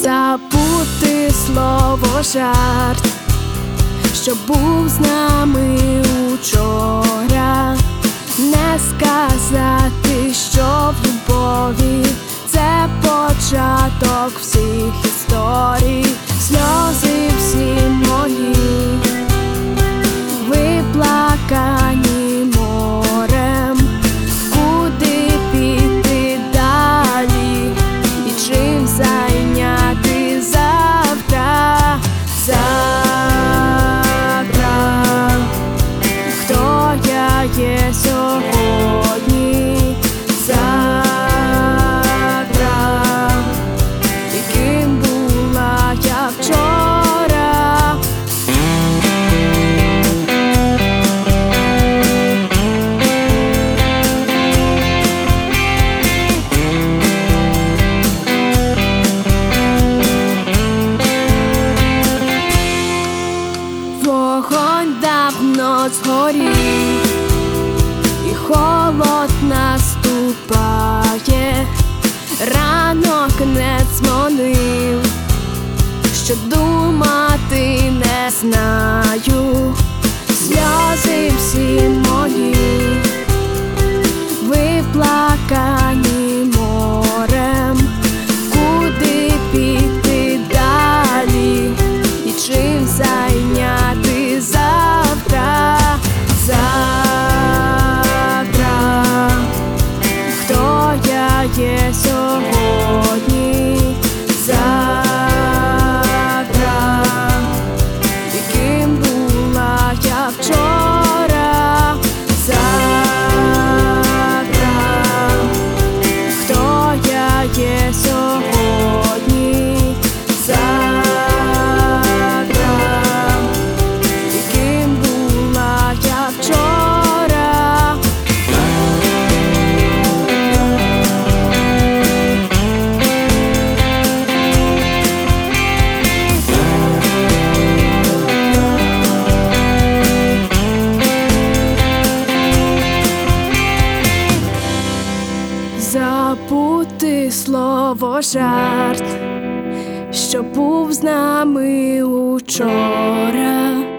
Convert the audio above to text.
забути слово жарт, що був з нами учора, не сказати, що в любові це початок всіх історій. Сльози всі мої виплакані морем, куди піти далі і чим зайняти завтра. Хто я є сьогодні, завтра, яким була я вчора. Вогонь давно згорів, і холод наступає, ранок не дзвонив, що думати не знаю. Сльози всі мої виплакані морем, куди піти далі і чим зайняти завтра. Хто я є сьогодні, завтра, яким була я вчора. Завтра, хто я є сьогодні, завтра, яким була я вчора. Забути слово жарт, що був з нами учора.